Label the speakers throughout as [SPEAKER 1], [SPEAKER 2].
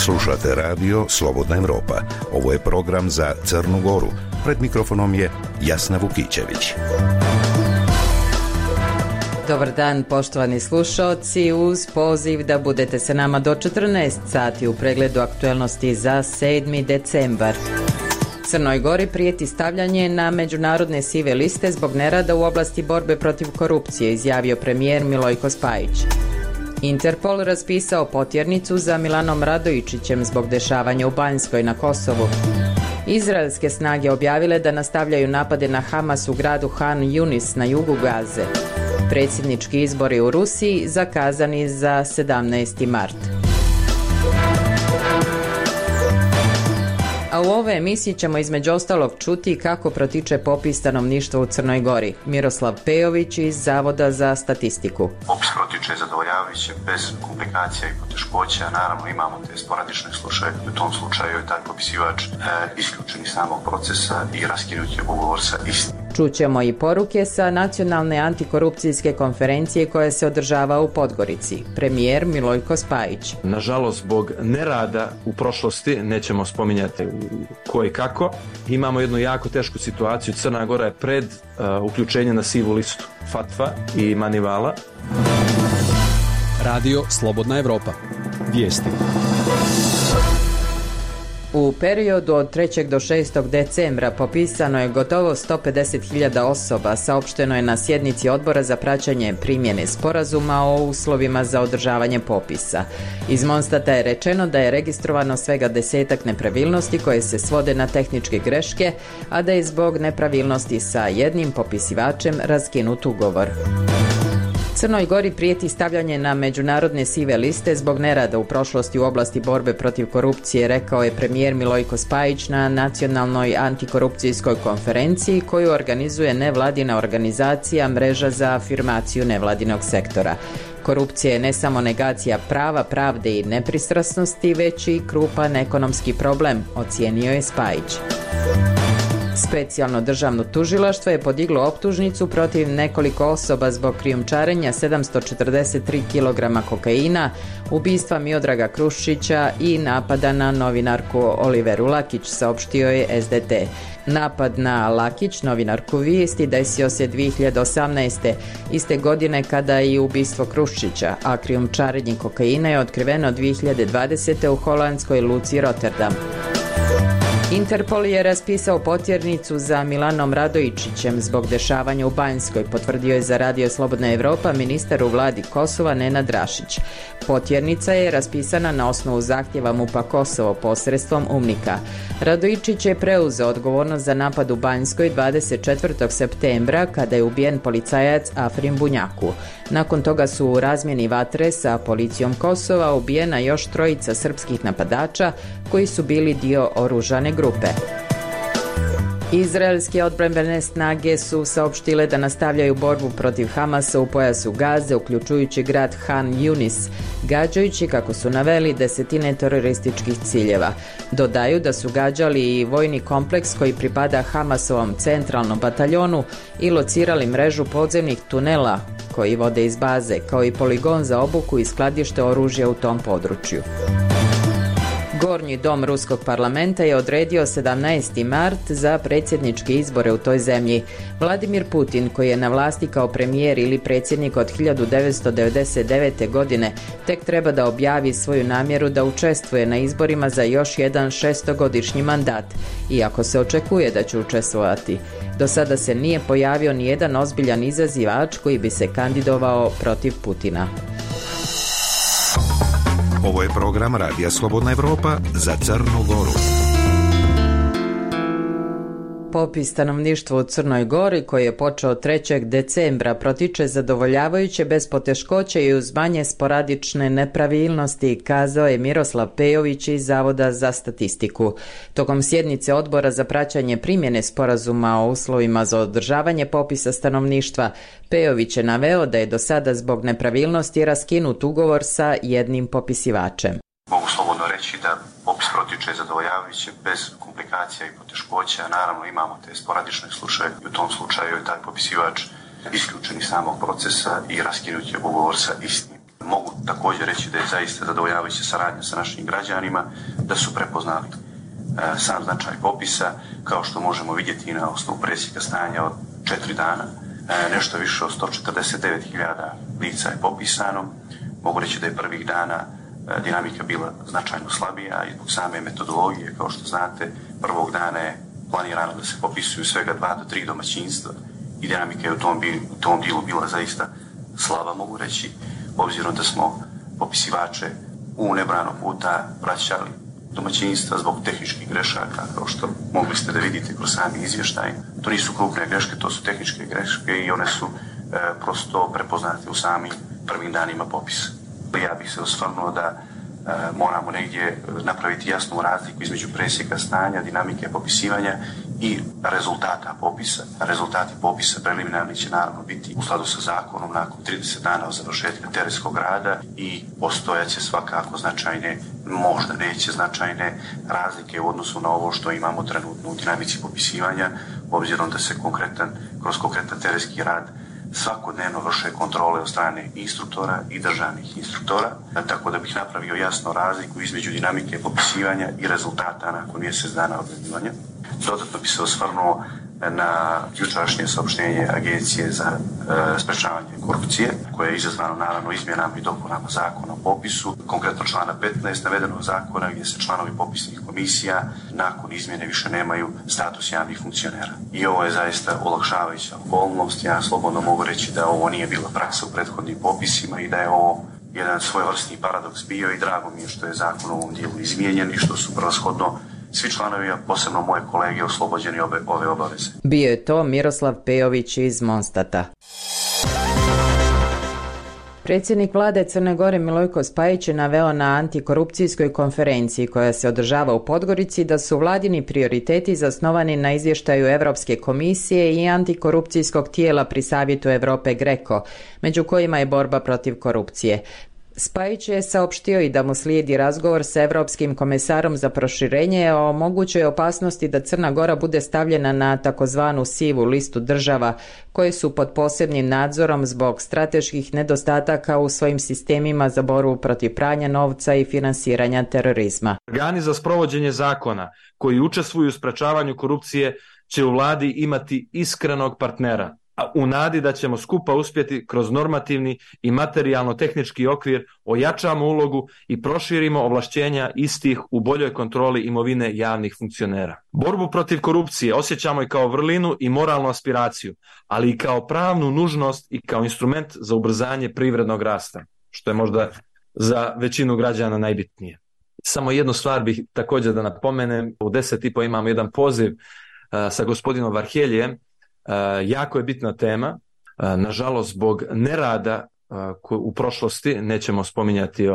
[SPEAKER 1] Slušate radio Slobodna Evropa. Ovo je program za Crnu Goru. Pred mikrofonom je Jasna Vukićević.
[SPEAKER 2] Dobar dan, poštovani slušaoci, uz poziv da budete sa nama do 14 sati u pregledu aktuelnosti za 7. decembar. Crnoj Gori prijeti stavljanje na međunarodne sive liste zbog nerada u oblasti borbe protiv korupcije, izjavio premijer Milojko Spajić. Interpol raspisao potjernicu za Milanom Radojičićem zbog dešavanja u Banjskoj na Kosovu. Izraelske snage objavile da nastavljaju napade na Hamas u gradu Han Yunis na jugu Gaze. Predsjednički izbori u Rusiji zakazani za 17. mart. A u ovoj emisiji ćemo između ostalog čuti kako protiče popis stanovništva u Crnoj Gori. Miroslav Pejović iz Zavoda za statistiku.
[SPEAKER 3] Popis protiče zadovoljavajuće, bez komplikacija i poteškoća. Naravno imamo te sporadične slučajeve. U tom slučaju je taj popisivač isključen iz samog procesa i raskinut je ugovor sa istim.
[SPEAKER 2] Čućemo i poruke sa nacionalne antikorupcijske konferencije koja se održava u Podgorici. Premijer Milojko Spajić.
[SPEAKER 4] Nažalost, zbog nerada u prošlosti, nećemo spominjati ko i kako, imamo jednu jako tešku situaciju. Crna Gora je pred uključenje na sivu listu Fatva i Manivala.
[SPEAKER 5] Radio Slobodna Evropa. Vijesti.
[SPEAKER 2] U periodu od 3. do 6. decembra popisano je gotovo 150.000 osoba, saopšteno je na sjednici Odbora za praćenje primjene sporazuma o uslovima za održavanje popisa. Iz Monstata je rečeno da je registrovano svega 10-ak nepravilnosti koje se svode na tehničke greške, a da je zbog nepravilnosti sa jednim popisivačem raskinut ugovor. Crnoj Gori prijeti stavljanje na međunarodne sive liste zbog nerada u prošlosti u oblasti borbe protiv korupcije, rekao je premijer Milojko Spajić na nacionalnoj antikorupcijskoj konferenciji koju organizuje nevladina organizacija Mreža za afirmaciju nevladinog sektora. Korupcija je ne samo negacija prava, pravde i nepristrasnosti, već i krupan ekonomski problem, ocijenio je Spajić. Specijalno državno tužilaštvo je podiglo optužnicu protiv nekoliko osoba zbog krijumčarenja 743 kg kokaina, ubistva Miodraga Kruščića i napada na novinarku Oliveru Lakić, saopštio je SDT. Napad na Lakić, novinarku Vijesti, desio se 2018. iste godine kada je i ubistvo Kruščića, a krijumčarenje kokaina je otkriveno 2020. u holandskoj luci Rotterdam. Interpol je raspisao potjernicu za Milanom Radojičićem zbog dešavanja u Banjskoj, potvrdio je za Radio Slobodna Evropa ministar u vladi Kosova Nenad Rašić. Potjernica je raspisana na osnovu zahtjeva MUP-a Kosovo posredstvom UNMIK-a. Radojičić je preuzeo odgovornost za napad u Banjskoj 24. septembra kada je ubijen policajac Afrim Bunjaku. Nakon toga su u razmjeni vatre sa policijom Kosova ubijena još 3 srpskih napadača koji su bili dio oružane grupe. Izraelske odbrambene snage su saopštile da nastavljaju borbu protiv Hamasa u pojasu Gaze, uključujući grad Han Yunis, gađajući, kako su naveli, 10 terorističkih ciljeva. Dodaju da su gađali i vojni kompleks koji pripada Hamasovom centralnom bataljonu i locirali mrežu podzemnih tunela koji vode iz baze, kao i poligon za obuku i skladište oružja u tom području. Gornji dom Ruskog parlamenta je odredio 17. mart za predsjedničke izbore u toj zemlji. Vladimir Putin, koji je na vlasti kao premijer ili predsjednik od 1999. godine, tek treba da objavi svoju namjeru da učestvuje na izborima za još jedan 6-godišnji mandat, iako se očekuje da će učestvovati. Do sada se nije pojavio ni jedan ozbiljan izazivač koji bi se kandidovao protiv Putina.
[SPEAKER 1] Ovo je program Radija Slobodna Evropa za Crnu Goru.
[SPEAKER 2] Popis stanovništva u Crnoj Gori, koji je počeo 3. decembra, protiče zadovoljavajuće, bez poteškoća i uz manje sporadične nepravilnosti, kazao je Miroslav Pejović iz Zavoda za statistiku. Tokom sjednice Odbora za praćenje primjene sporazuma o uslovima za održavanje popisa stanovništva, Pejović je naveo da je do sada zbog nepravilnosti raskinut ugovor sa jednim popisivačem.
[SPEAKER 3] Mogu slobodno reći da popis protiče zadovoljavajuće, bez komplikacija i poteškoća. Naravno imamo te sporadične slučajeve i u tom slučaju je taj popisivač isključen iz samog procesa i raskinut je ugovor sa istim. Mogu također reći da je zaista zadovoljavajuća saradnja sa našim građanima, da su prepoznali sam značaj popisa, kao što možemo vidjeti na osnovu presjeka stanja od 4 dana. Nešto više od 149.000 lica je popisano. Mogu reći da je prvih dana dinamika bila značajno slabija i zbog same metodologije, kao što znate, prvog dana je planirano da se popisuju svega 2 do 3 domaćinstva i dinamika je u tom dijelu bila zaista slaba, mogu reći, obzirom da smo popisivače u nebrano puta vraćali domaćinstva zbog tehničkih grešaka, kao što mogli ste da vidite kroz sami izvještaj. To nisu krupne greške, to su tehničke greške i one su prosto prepoznate u samim prvim danima popisa. Ja bih se osvrnuo da moramo negdje napraviti jasnu razliku između presjeka stanja, dinamike popisivanja i rezultata popisa. Rezultati popisa preliminarni će naravno biti u skladu sa zakonom nakon 30 dana od završetka terenskog rada i postojaće svakako značajne, možda neće značajne razlike u odnosu na ovo što imamo trenutno u dinamici popisivanja, obzirom da se kroz konkretan terenski rad svakodnevno vrše kontrole od strane instruktora i državnih instruktora, tako da bih napravio jasno razliku između dinamike popisivanja i rezultata nakon mjesec dana objavljivanja. Dodatno bi se osvrnuo na jučerašnje saopštenje Agencije za sprečavanje korupcije, koje je izazvano naravno izmjenama i dopunama zakona o popisu, konkretno člana 15 navedenog zakona gdje se članovi popisnih komisija nakon izmjene više nemaju status javnih funkcionera. I ovo je zaista olakšavajuća okolnost. Ja slobodno mogu reći da ovo nije bila praksa u prethodnim popisima i da je ovo jedan svojevrsni paradoks bio i drago mi je što je zakon u ovom dijelu izmijenjen i što su prevashodno svi članovi, a posebno moje kolege, oslobođeni ove obaveze.
[SPEAKER 2] Bio je to Miroslav Pejović iz Monstata. Predsjednik vlade Crne Gore Milojko Spajić je naveo na antikorupcijskoj konferenciji koja se održava u Podgorici da su vladini prioriteti zasnovani na izvještaju Europske komisije i antikorupcijskog tijela pri Savjetu Europe GRECO, među kojima je borba protiv korupcije. Spajić je saopštio i da mu slijedi razgovor sa Europskim komesarom za proširenje o mogućoj opasnosti da Crna Gora bude stavljena na takozvanu sivu listu država koje su pod posebnim nadzorom zbog strateških nedostataka u svojim sistemima za borbu protiv pranja novca i finansiranja terorizma.
[SPEAKER 4] Organi za sprovođenje zakona koji učestvuju u sprečavanju korupcije će u vladi imati iskrenog partnera, a u nadi da ćemo skupa uspjeti kroz normativni i materijalno-tehnički okvir ojačamo ulogu i proširimo ovlašćenja istih u boljoj kontroli imovine javnih funkcionera. Borbu protiv korupcije osjećamo i kao vrlinu i moralnu aspiraciju, ali i kao pravnu nužnost i kao instrument za ubrzanje privrednog rasta, što je možda za većinu građana najbitnije. Samo jednu stvar bih također da napomenem, u 10:30 imamo jedan poziv sa gospodinom Varheljem. Jako je bitna tema, nažalost zbog nerada u prošlosti, nećemo spominjati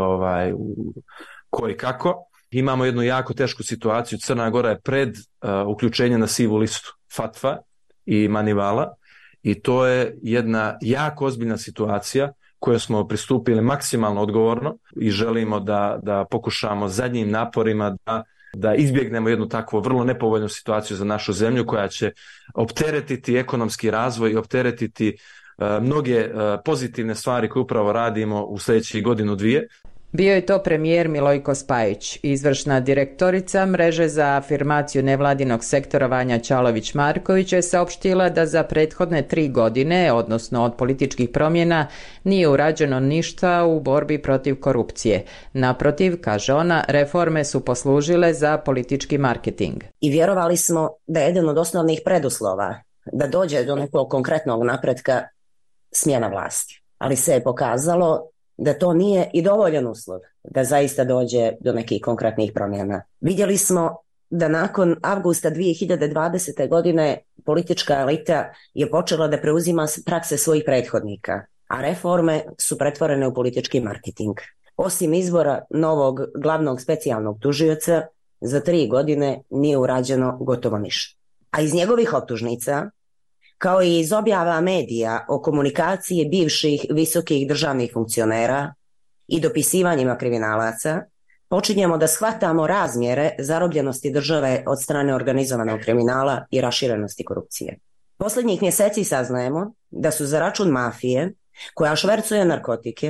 [SPEAKER 4] ko i kako, imamo jednu jako tešku situaciju. Crna Gora je pred uključenje na sivu listu FATF-a i Manivala i to je jedna jako ozbiljna situacija koju smo pristupili maksimalno odgovorno i želimo da pokušamo zadnjim naporima da izbjegnemo jednu takvu vrlo nepovoljnu situaciju za našu zemlju koja će opteretiti ekonomski razvoj i opteretiti mnoge pozitivne stvari koje upravo radimo u sljedećih godinu, dvije.
[SPEAKER 2] Bio je to premijer Milojko Spajić. Izvršna direktorica Mreže za afirmaciju nevladinog sektora Vanja Čalović-Marković je saopštila da za prethodne 3 godine, odnosno od političkih promjena, nije urađeno ništa u borbi protiv korupcije. Naprotiv, kaže ona, reforme su poslužile za politički marketing.
[SPEAKER 6] I vjerovali smo da je jedan od osnovnih preduslova da dođe do nekog konkretnog napretka smjena vlasti. Ali se je pokazalo da to nije i dovoljan uslov da zaista dođe do nekih konkretnih promjena. Vidjeli smo da nakon avgusta 2020. godine politička elita je počela da preuzima prakse svojih prethodnika, a reforme su pretvorene u politički marketing. Osim izbora novog glavnog specijalnog tužioca, za 3 godine nije urađeno gotovo ništa. A iz njegovih optužnica, kao i iz objava medija o komunikaciji bivših visokih državnih funkcionera i dopisivanjima kriminalaca, počinjemo da shvatamo razmjere zarobljenosti države od strane organizovanog kriminala i raširenosti korupcije. Posljednjih mjeseci saznajemo da su za račun mafije, koja švercuje narkotike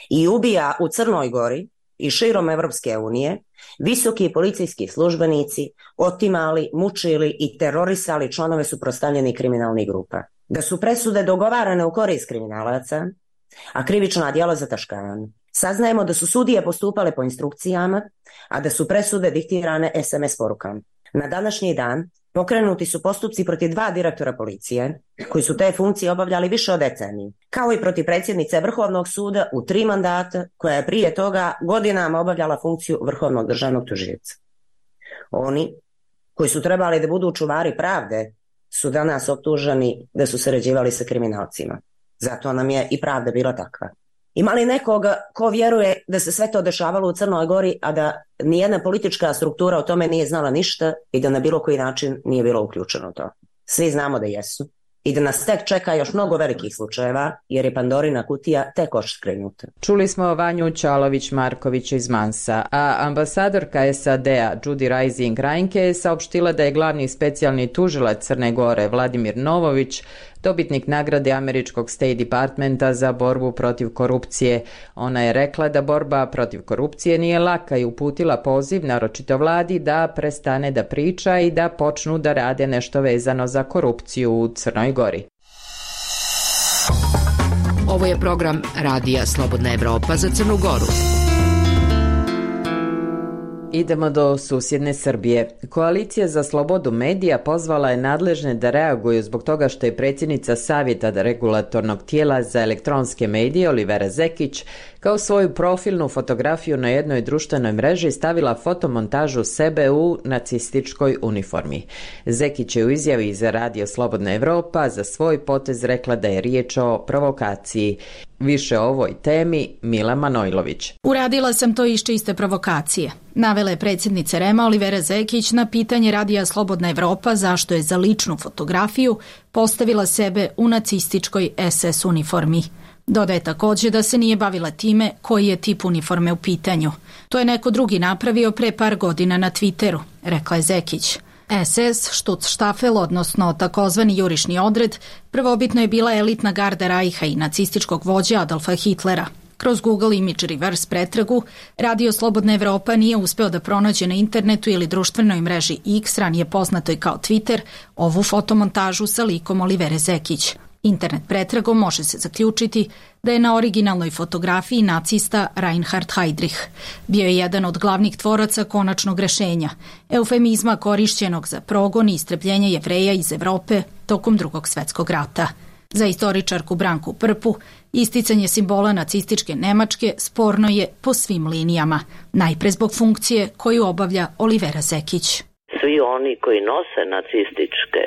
[SPEAKER 6] i ubija u Crnoj Gori i širom Evropske unije visoki policijski službenici otimali, mučili i terorisali članove suprotstavljenih kriminalnih grupa. Da su presude dogovarane u korist kriminalaca, a krivična djela zataškavane. Saznajemo da su sudije postupale po instrukcijama, a da su presude diktirane SMS porukama. Na današnji dan pokrenuti su postupci protiv 2 direktora policije, koji su te funkcije obavljali više od deceniju, kao i protiv predsjednice Vrhovnog suda u 3 mandata, koja je prije toga godinama obavljala funkciju Vrhovnog državnog tužioca. Oni, koji su trebali da budu čuvari pravde, su danas optuženi da su sarađivali sa kriminalcima. Zato nam je i pravda bila takva. Ima li nekoga ko vjeruje da se sve to dešavalo u Crnoj Gori, a da nijedna politička struktura o tome nije znala ništa i da na bilo koji način nije bilo uključeno u to? Svi znamo da jesu i da nas tek čeka još mnogo velikih slučajeva, jer je Pandorina kutija tek otkrenuta.
[SPEAKER 2] Čuli smo Vanju Čalović-Marković iz Mansa, a ambasadorka SAD-a Judy Rising Reinke je saopštila da je glavni specijalni tužilac Crne Gore Vladimir Novović dobitnik nagrade američkog State Departmenta za borbu protiv korupcije. Ona je rekla da borba protiv korupcije nije laka i uputila poziv naročito vladi da prestane da priča i da počnu da rade nešto vezano za korupciju u Crnoj Gori.
[SPEAKER 7] Ovo je program Radija Slobodna Evropa za Crnu Goru.
[SPEAKER 2] Idemo do susjedne Srbije. Koalicija za slobodu medija pozvala je nadležne da reaguju zbog toga što je predsjednica Savjeta regulatornog tijela za elektronske medije Olivera Zekić kao svoju profilnu fotografiju na jednoj društvenoj mreži stavila fotomontažu sebe u nacističkoj uniformi. Zekić je u izjavi za Radio Slobodna Evropa za svoj potez rekla da je riječ o provokaciji. Više o ovoj temi Mila Manojlović.
[SPEAKER 8] Uradila sam to iz čiste provokacije. Navela je predsjednica REM-a Olivera Zekić na pitanje Radija Slobodna Evropa zašto je za ličnu fotografiju postavila sebe u nacističkoj SS uniformi. Dodaje također da se nije bavila time koji je tip uniforme u pitanju. To je neko drugi napravio pre par godina na Twitteru, rekla je Zekić. SS, Schutzstaffel, odnosno takozvani jurišni odred, prvobitno je bila elitna garda Rajha i nacističkog vođa Adolfa Hitlera. Kroz Google Image Reverse pretragu, Radio Slobodna Evropa nije uspeo da pronađe na internetu ili društvenoj mreži X, ranije poznatoj kao Twitter, ovu fotomontažu sa likom Olivere Zekić. Internet pretragom može se zaključiti da je na originalnoj fotografiji nacista Reinhard Heydrich. Bio je jedan od glavnih tvoraca konačnog rešenja, eufemizma korišćenog za progon i istrebljenje Jevreja iz Evrope tokom Drugog svjetskog rata. Za istoričarku Branku Prpu, isticanje simbola nacističke Nemačke sporno je po svim linijama, najpre zbog funkcije koju obavlja Olivera Zekić.
[SPEAKER 9] Svi oni koji nose nacističke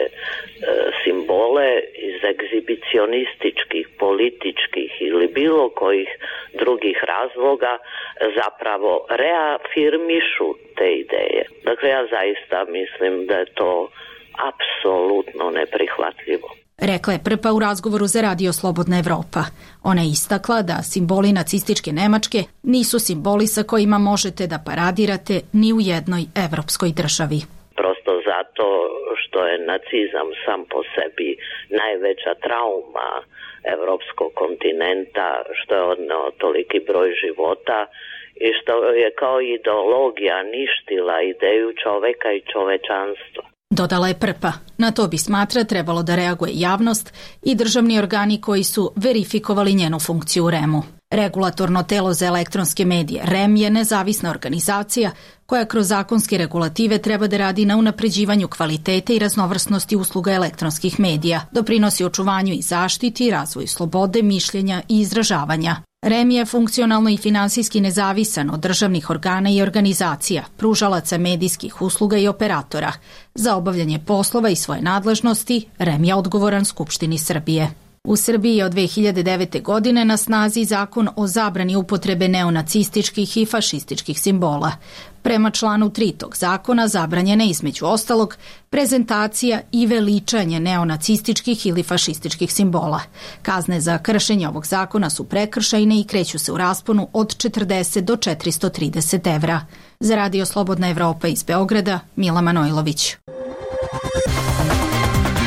[SPEAKER 9] simbole iz egzibicionističkih, političkih ili bilo kojih drugih razloga zapravo reafirmišu te ideje. Dakle, ja zaista mislim da je to apsolutno neprihvatljivo.
[SPEAKER 8] Rekla je Prpa u razgovoru za Radio Slobodna Evropa. Ona je istakla da simboli nacističke Nemačke nisu simboli sa kojima možete da paradirate ni u jednoj evropskoj državi.
[SPEAKER 9] Prosto zato što je nacizam sam po sebi najveća trauma evropskog kontinenta, što je odneo toliki broj života i što je kao ideologija ništila ideju čoveka i čovečanstva.
[SPEAKER 8] Dodala je Prpa. Na to bi, smatra, trebalo da reaguje javnost i državni organi koji su verifikovali njenu funkciju u REM-u. Regulatorno telo za elektronske medije REM je nezavisna organizacija koja kroz zakonske regulative treba da radi na unapređivanju kvalitete i raznovrsnosti usluga elektronskih medija, doprinosi očuvanju i zaštiti, razvoju slobode, mišljenja i izražavanja. REM je funkcionalno i finansijski nezavisan od državnih organa i organizacija, pružalaca medijskih usluga i operatora. Za obavljanje poslova i svoje nadležnosti REM je odgovoran Skupštini Srbije. U Srbiji je od 2009. godine na snazi zakon o zabrani upotrebe neonacističkih i fašističkih simbola. Prema članu 3 tog zakona zabranjena je između ostalog prezentacija i veličanje neonacističkih ili fašističkih simbola. Kazne za kršenje ovog zakona su prekršajne i kreću se u rasponu od 40 do 430 evra. Za Radio Slobodna Evropa iz Beograda, Mila Manojlović.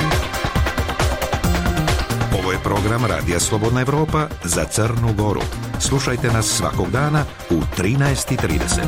[SPEAKER 1] Ovo je program Radija Slobodna Evropa za Crnu Goru. Slušajte nas svakog dana u 13:30.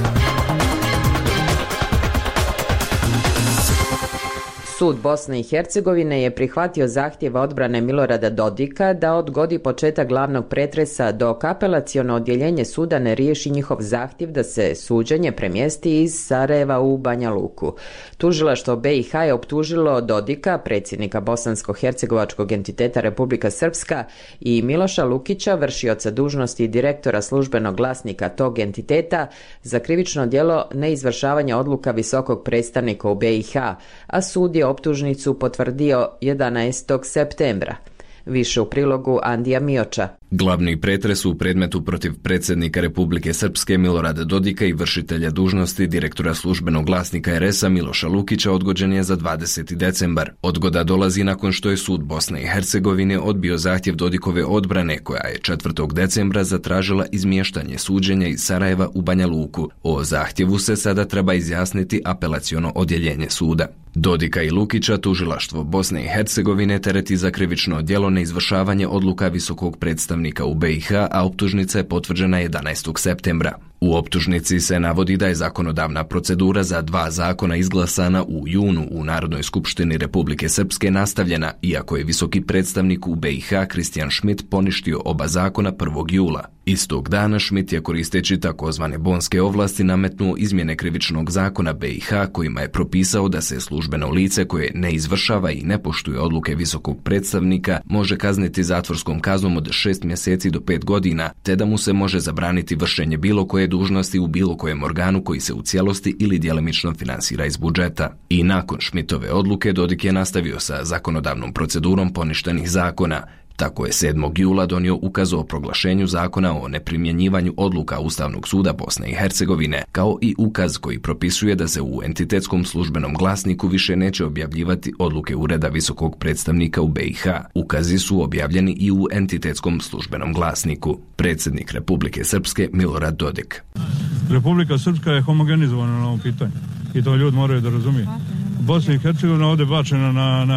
[SPEAKER 2] Sud Bosne i Hercegovine je prihvatio zahtjev odbrane Milorada Dodika da odgodi početak glavnog pretresa dok apelaciono odjeljenje suda ne riješi njihov zahtjev da se suđenje premjesti iz Sarajeva u Banja Luku. Tužilaštvo BiH je optužilo Dodika, predsjednika bosansko-hercegovačkog entiteta Republika Srpska, i Miloša Lukića, vršioca dužnosti i direktora službenog glasnika tog entiteta, za krivično djelo neizvršavanja odluka visokog predstavnika u BiH, a sud je optužnicu potvrdio 11. septembra. Više u prilogu Andija Mioča.
[SPEAKER 10] Glavni pretres u predmetu protiv predsjednika Republike Srpske Milorada Dodika i vršitelja dužnosti direktora službenog glasnika RS-a Miloša Lukića odgođen je za 20. decembar. Odgoda dolazi nakon što je sud Bosne i Hercegovine odbio zahtjev Dodikove odbrane koja je 4. decembra zatražila izmještanje suđenja iz Sarajeva u Banja Luku. O zahtjevu se sada treba izjasniti apelaciono odjeljenje suda. Dodika i Lukića tužilaštvo Bosne i Hercegovine tereti za krivično djelo neizvršavanje odluka visokog predstavnika u BiH, a optužnica je potvrđena 11. septembra. U optužnici se navodi da je zakonodavna procedura za 2 zakona izglasana u junu u Narodnoj skupštini Republike Srpske nastavljena, iako je visoki predstavnik u BiH Kristijan Schmidt poništio oba zakona 1. jula. Istog dana Schmidt je, koristeći takozvane bonske ovlasti, nametnuo izmjene krivičnog zakona BiH kojima je propisao da se službeno lice koje ne izvršava i ne poštuje odluke visokog predstavnika može kazniti zatvorskom kaznom od 6 mjeseci do 5 godina, te da mu se može zabraniti vršenje bilo koje dužnosti u bilo kojem organu koji se u cijelosti ili djelomično finansira iz budžeta. I nakon Schmidtove odluke Dodik je nastavio sa zakonodavnom procedurom poništenih zakona. Tako je 7. jula donio ukaz o proglašenju zakona o neprimjenjivanju odluka Ustavnog suda Bosne i Hercegovine, kao i ukaz koji propisuje da se u entitetskom službenom glasniku više neće objavljivati odluke Ureda visokog predstavnika u BiH. Ukazi su objavljeni i u entitetskom službenom glasniku. Predsjednik Republike Srpske Milorad Dodik.
[SPEAKER 11] Republika Srpska je homogenizovana na ovom pitanju i to ljudi moraju da razumiju. Bosna i Hercegovina ovdje bačena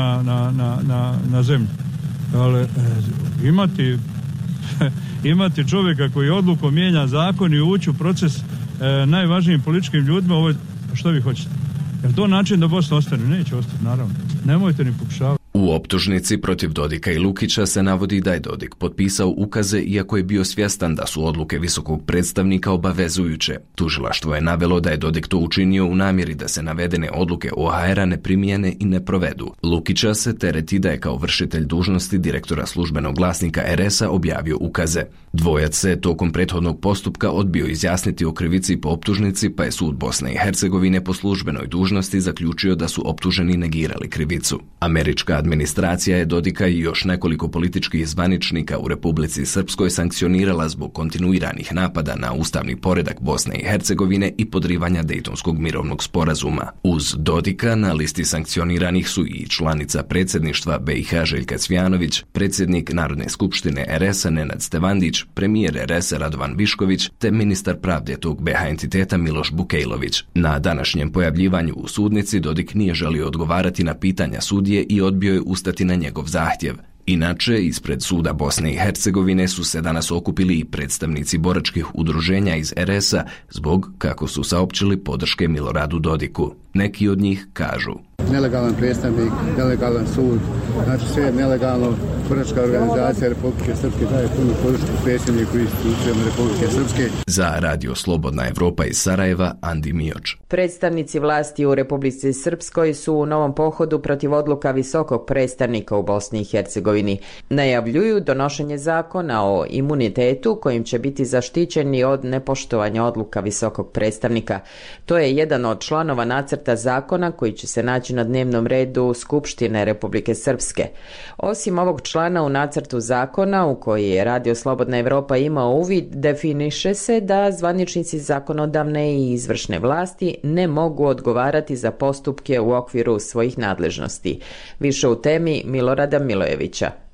[SPEAKER 11] na zemlju. Ali imati čovjeka koji odlukom mijenja zakon i ući u proces najvažnijim političkim ljudima, ovo je, što vi hoćete? Je to način da Bosna ostane? Neće ostati, naravno. Nemojte ni pokušavati.
[SPEAKER 10] U optužnici protiv Dodika i Lukića se navodi da je Dodik potpisao ukaze iako je bio svjestan da su odluke visokog predstavnika obavezujuće. Tužilaštvo je navelo da je Dodik to učinio u namjeri da se navedene odluke OHR-a ne primijene i ne provedu. Lukića se tereti da je kao vršitelj dužnosti direktora službenog glasnika RS-a objavio ukaze. Dvojac se tokom prethodnog postupka odbio izjasniti o krivici po optužnici, pa je sud Bosne i Hercegovine po službenoj dužnosti zaključio da su optuženi negirali krivicu. Američka administracija je Dodika i još nekoliko političkih zvaničnika u Republici Srpskoj sankcionirala zbog kontinuiranih napada na ustavni poredak Bosne i Hercegovine i podrivanja Dejtonskog mirovnog sporazuma. Uz Dodika na listi sankcioniranih su i članica predsjedništva BiH Željka Cvjanović, predsjednik Narodne skupštine RS-a Nenad Stevandić, premijer RS-a Radovan Višković te ministar pravde tog BiH entiteta Miloš Bukejlović. Na današnjem pojavljivanju u sudnici Dodik nije želio odgovarati na pitanja sudije i odbio je ustati na njegov zahtjev. Inače, ispred suda Bosne i Hercegovine su se danas okupili i predstavnici boračkih udruženja iz RS-a zbog, kako su saopćili, podrške Miloradu Dodiku. Neki od njih kažu:
[SPEAKER 12] nelegalan predstavnik, nelegalan sud, znači sve je nelegalno. Boračka organizacija Republike Srpske daje punu podršku predsjedniku i institucijama Republike Srpske.
[SPEAKER 10] Za Radio Slobodna Evropa iz Sarajeva, Andi Mioč.
[SPEAKER 2] Predstavnici vlasti u Republici Srpskoj su u novom pohodu protiv odluka visokog predstavnika u Bosni i Hercegovini. Najavljuju donošenje zakona o imunitetu kojim će biti zaštićeni od nepoštovanja odluka visokog predstavnika. To je jedan od članova nacrta zakona koji će se naći na dnevnom redu Skupštine Republike Srpske. Osim ovog člana u nacrtu zakona u koji je Radio Slobodna Evropa imao uvid, definiše se da zvaničnici zakonodavne i izvršne vlasti ne mogu odgovarati za postupke u okviru svojih nadležnosti. Više u temi Milorada Milojevića.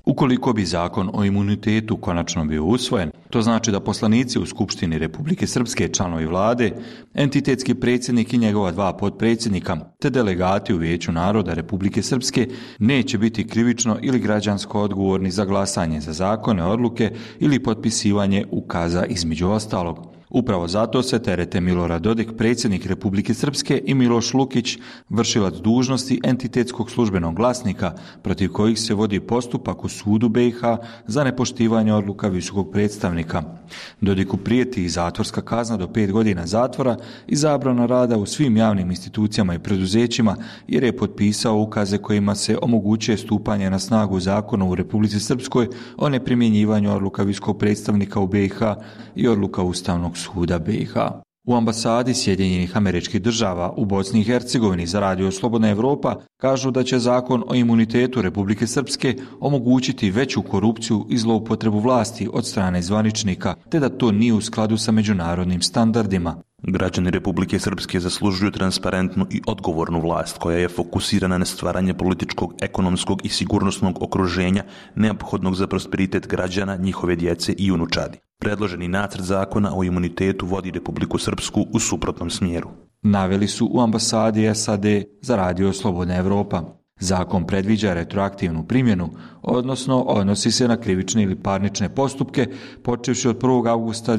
[SPEAKER 13] Ukoliko bi zakon o imunitetu konačno bio usvojen, to znači da poslanici u Skupštini Republike Srpske, članovi vlade, entitetski predsjednik i njegova 2 potpredsjednika, te delegati u Vijeću naroda Republike Srpske neće biti krivično ili građansko odgovorni za glasanje za zakone, odluke ili potpisivanje ukaza između ostalog. Upravo zato se terete Milorad Dodik, predsjednik Republike Srpske, i Miloš Lukić, vršilac dužnosti entitetskog službenog glasnika, protiv kojih se vodi postupak u sudu BiH za nepoštivanje odluka visokog predstavnika. Dodiku prijeti i zatvorska kazna do 5 godina zatvora i zabrana rada u svim javnim institucijama i preduzećima, jer je potpisao ukaze kojima se omogućuje stupanje na snagu zakona u Republici Srpskoj o neprimjenjivanju odluka visokog predstavnika u BiH i odluka Ustavnog suda BiH. U ambasadi Sjedinjenih Američkih Država u Bosni i Hercegovini za Radio Slobodna Evropa kažu da će zakon o imunitetu Republike Srpske omogućiti veću korupciju i zloupotrebu vlasti od strane zvaničnika, te da to nije u skladu sa međunarodnim standardima.
[SPEAKER 14] Građani Republike Srpske zaslužuju transparentnu i odgovornu vlast koja je fokusirana na stvaranje političkog, ekonomskog i sigurnosnog okruženja neophodnog za prosperitet građana, njihove djece i unučadi. Predloženi nacrt zakona o imunitetu vodi Republiku Srpsku u suprotnom smjeru.
[SPEAKER 13] Naveli su u ambasadi SAD za Radio Slobodna Evropa. Zakon predviđa retroaktivnu primjenu, odnosno odnosi se na krivične ili parnične postupke počevši od 1. augusta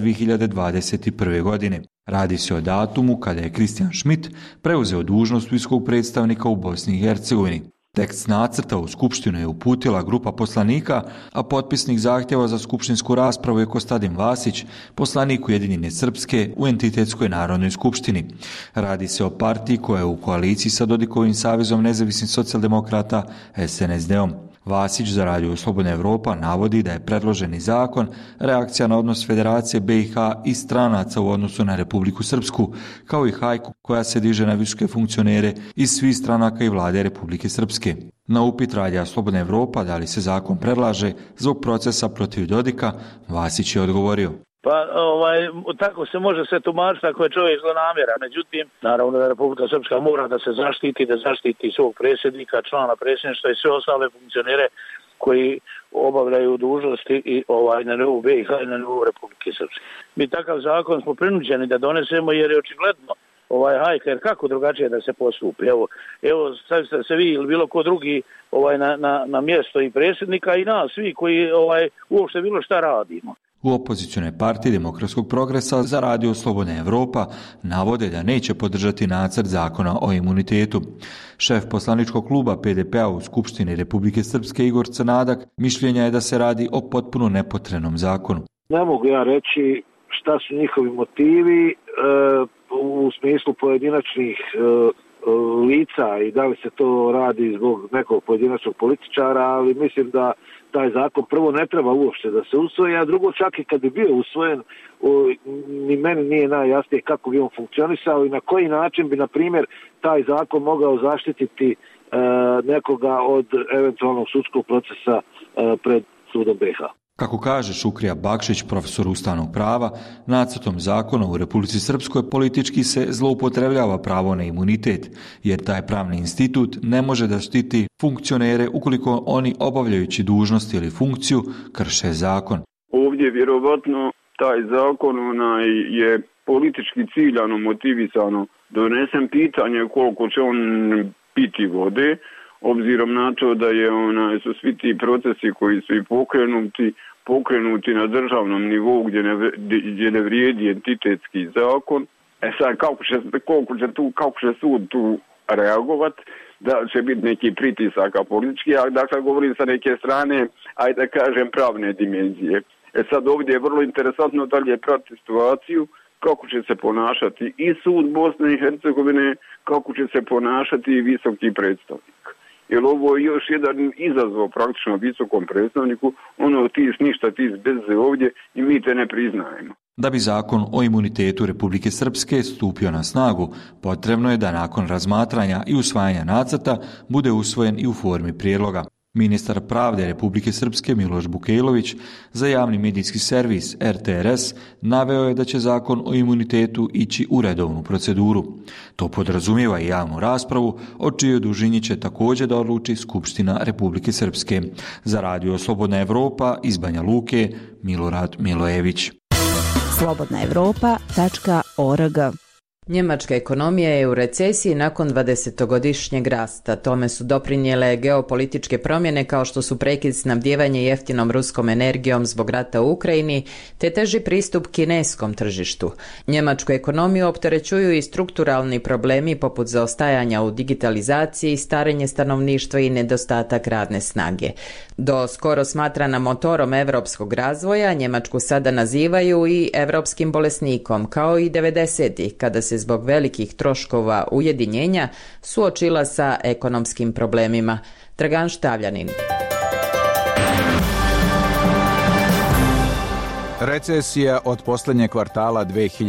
[SPEAKER 13] 2021. godine. Radi se o datumu kada je Kristijan Schmidt preuzeo dužnost visokog predstavnika u Bosni i Hercegovini. Tekst nacrta u Skupštinu je uputila grupa poslanika, a potpisnik zahtjeva za skupštinsku raspravu je Kostadin Vasić, poslanik Ujedinjene Srpske u Entitetskoj narodnoj skupštini. Radi se o partiji koja je u koaliciji sa Dodikovim savezom nezavisnih socijaldemokrata SNSD-om. Vasić za Radio Slobodna Evropa navodi da je predloženi zakon reakcija na odnos Federacije BiH i stranaca u odnosu na Republiku Srpsku, kao i hajku koja se diže na visoke funkcionere iz svih stranaka i vlade Republike Srpske. Na upit Radija Slobodna Evropa da li se zakon predlaže zbog procesa protiv Dodika, Vasić je odgovorio:
[SPEAKER 15] Pa tako se može sve tumačiti ako je čovjek zlonamjeran. Međutim, naravno da Republika Srpska mora da se zaštiti svog predsjednika, člana predsjedništva i sve ostale funkcionere koji obavljaju dužnosti i na nivou BiH i na nivou Republike Srpske. Mi takav zakon smo prinuđeni da donesemo jer je očigledno hajka, jer kako drugačije da se postupi. Evo stavite se vi ili bilo ko drugi na mjesto i predsjednika i nas svi koji uopšte bilo šta radimo.
[SPEAKER 13] U opozicionoj partiji Demokratskog progresa za Radio Slobodna Evropa navode da neće podržati nacrt zakona o imunitetu. Šef poslaničkog kluba PDP-a u Skupštini Republike Srpske Igor Crnadak mišljenja je da se radi o potpuno nepotrebnom zakonu.
[SPEAKER 16] Ne mogu ja reći šta su njihovi motivi u smislu pojedinačnih lica i da li se to radi zbog nekog pojedinačnog političara, ali mislim da taj zakon prvo ne treba uopšte da se usvoji, a drugo čak i kad bi bio usvojen, ni meni nije najjasnije kako bi on funkcionisao i na koji način bi, na primjer, taj zakon mogao zaštititi nekoga od eventualnog sudskog procesa pred sudom BiH.
[SPEAKER 13] Kako kaže Šukrija Bakšić, profesor ustavnog prava, nacrtom zakona u Republici Srpskoj politički se zloupotrebljava pravo na imunitet, jer taj pravni institut ne može da štiti funkcionere ukoliko oni obavljajući dužnost ili funkciju krše zakon.
[SPEAKER 17] Ovdje vjerovatno taj zakon je politički ciljano motivisano donesen, pitanje koliko će on piti vode, obzirom na to da su svi ti procesi koji su i pokrenuti na državnom nivou gdje ne vrijedi entitetski zakon. Sad kako će sud tu reagovat, da će biti neki pritisaka politički, a dakle govorim sa neke strane, ajde da kažem, pravne dimenzije. Sad ovdje je vrlo interesantno da li je pratiti situaciju, kako će se ponašati i sud Bosne i Hercegovine, kako će se ponašati i visoki predstavnik. Jer ovo je još jedan izazov praktično visokom predstavniku, ti ništa, ti bez ovdje i mi te ne priznajemo.
[SPEAKER 13] Da bi zakon o imunitetu Republike Srpske stupio na snagu, potrebno je da nakon razmatranja i usvajanja nacrta bude usvojen i u formi prijedloga. Ministar pravde Republike Srpske Miloš Bukejlović za javni medijski servis RTRS naveo je da će zakon o imunitetu ići u redovnu proceduru. To podrazumijeva i javnu raspravu, o čijoj dužini će također da odluči Skupština Republike Srpske. Za Radio Slobodna Evropa iz Banja Luke, Milorad Milojević.
[SPEAKER 18] slobodnaevropa.org.
[SPEAKER 2] Njemačka ekonomija je u recesiji nakon 20-godišnjeg rasta. Tome su doprinijele geopolitičke promjene kao što su prekid snabdijevanja jeftinom ruskom energijom zbog rata u Ukrajini, te teži pristup kineskom tržištu. Njemačku ekonomiju opterećuju i strukturalni problemi poput zaostajanja u digitalizaciji, starenje stanovništva i nedostatak radne snage. Do skoro smatrana motorom evropskog razvoja, Njemačku sada nazivaju i evropskim bolesnikom, kao i 90-ih, kada se zbog velikih troškova ujedinjenja suočila sa ekonomskim problemima. Dragan Štavljanin.
[SPEAKER 19] Recesija od posljednjeg kvartala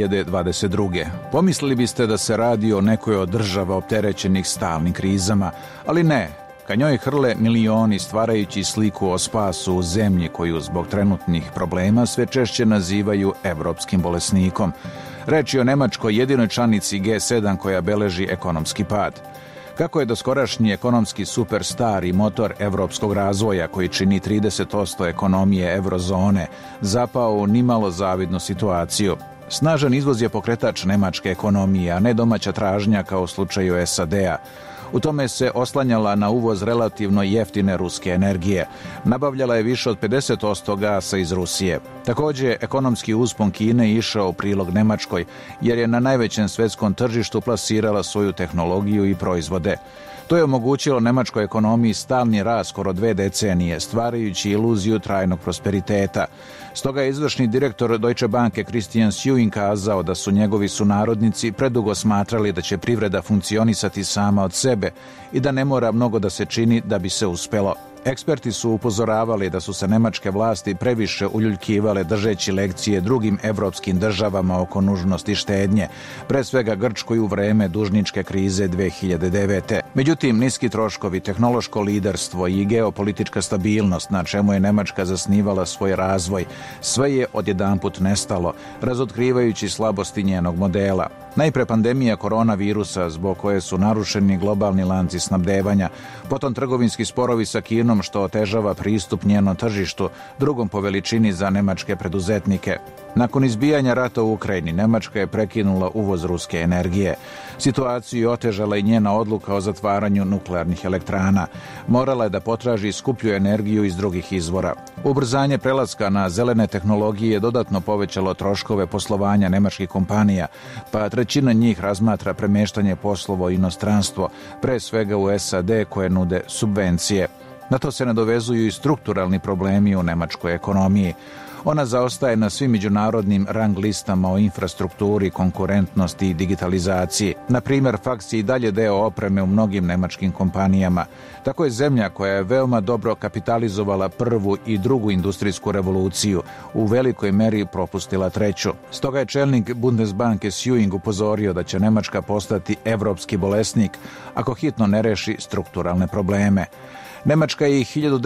[SPEAKER 19] 2022. Pomislili biste da se radi o nekoj od država opterećenih stalnim krizama, ali ne. Ka njoj hrle milioni stvarajući sliku o spasu u zemlji koju zbog trenutnih problema sve češće nazivaju evropskim bolesnikom. Reč je o Nemačkoj, jedinoj članici G7 koja beleži ekonomski pad. Kako je doskorašnji ekonomski superstar i motor evropskog razvoja koji čini 30% ekonomije eurozone zapao u nimalo zavidnu situaciju? Snažan izvoz je pokretač nemačke ekonomije, a ne domaća tražnja kao u slučaju SAD-a. U tome se oslanjala na uvoz relativno jeftine ruske energije. Nabavljala je više od 50% gasa iz Rusije. Također, ekonomski uspon Kine išao u prilog Nemačkoj, jer je na najvećem svjetskom tržištu plasirala svoju tehnologiju i proizvode. To je omogućilo nemačkoj ekonomiji stalni rast skoro 2 decenije, stvarajući iluziju trajnog prosperiteta. Stoga je izvršni direktor Deutsche Banke Christian Sewing kazao da su njegovi sunarodnici predugo smatrali da će privreda funkcionisati sama od sebe i da ne mora mnogo da se čini da bi se uspelo. Eksperti su upozoravali da su se nemačke vlasti previše uljuljkivale držeći lekcije drugim evropskim državama oko nužnosti štednje, pre svega Grčkoj u vreme dužničke krize 2009. Međutim, niski troškovi, tehnološko liderstvo i geopolitička stabilnost na čemu je Nemačka zasnivala svoj razvoj, sve je odjedanput nestalo, razotkrivajući slabosti njenog modela. Najpre pandemija koronavirusa zbog koje su narušeni globalni lanci snabdevanja, potom trgovinski sporovi sa Kinom što otežava pristup njenom tržištu, drugom po veličini za nemačke preduzetnike. Nakon izbijanja rata u Ukrajini, Nemačka je prekinula uvoz ruske energije. Situaciju je otežala i njena odluka o zatvaranju nuklearnih elektrana. Morala je da potraži skuplju energiju iz drugih izvora. Ubrzanje prelaska na zelene tehnologije je dodatno povećalo troškove poslovanja nemačkih kompanija, pa trećina njih razmatra premeštanje poslova u inostranstvo, pre svega u SAD koje nude subvencije. Na to se nadovezuju i strukturalni problemi u nemačkoj ekonomiji. Ona zaostaje na svim međunarodnim rang listama o infrastrukturi, konkurentnosti i digitalizaciji. Na primjer, faks je i dalje deo opreme u mnogim nemačkim kompanijama. Tako je zemlja koja je veoma dobro kapitalizovala prvu i drugu industrijsku revoluciju, u velikoj meri propustila treću. Stoga je čelnik Bundesbanke Sewing upozorio da će Nemačka postati evropski bolesnik ako hitno ne reši strukturalne probleme. Nemačka je i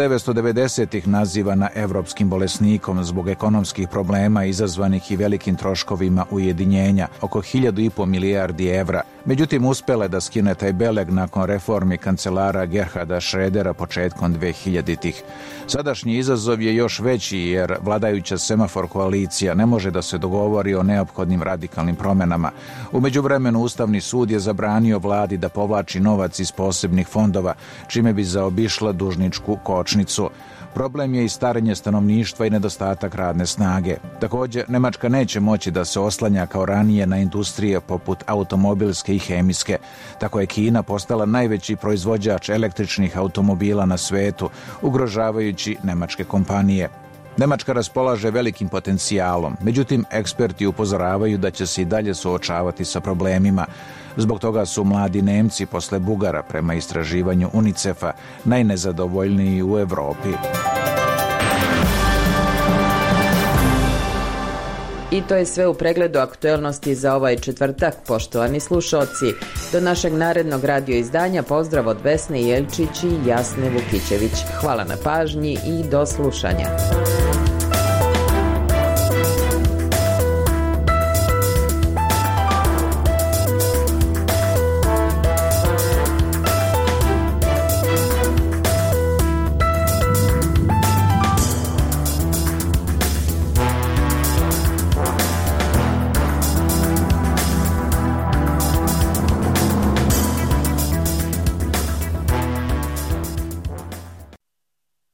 [SPEAKER 19] 1990-ih nazivana evropskim bolesnikom zbog ekonomskih problema izazvanih i velikim troškovima ujedinjenja, oko 1.500 milijardi evra. Međutim, uspela je da skine taj beleg nakon reformi kancelara Gerharda Schrödera početkom 2000-ih. Sadašnji izazov je još veći jer vladajuća semafor koalicija ne može da se dogovori o neophodnim radikalnim promjenama. U međuvremenu Ustavni sud je zabranio vladi da povlači novac iz posebnih fondova, čime bi zaobišla dužničku kočnicu. Problem je i starenje stanovništva i nedostatak radne snage. Također, Nemačka neće moći da se oslanja kao ranije na industrije poput automobilske i hemijske. Tako je Kina postala najveći proizvođač električnih automobila na svetu, ugrožavajući nemačke kompanije. Nemačka raspolaže velikim potencijalom, međutim, eksperti upozoravaju da će se i dalje suočavati sa problemima. Zbog toga su mladi Nemci posle Bugara, prema istraživanju UNICEF-a, najnezadovoljniji u Evropi.
[SPEAKER 2] I to je sve u pregledu aktuelnosti za ovaj četvrtak, poštovani slušalci. Do našeg narednog radio izdanja pozdrav od Vesne Jelčić i Jasne Vukićević. Hvala na pažnji i do slušanja.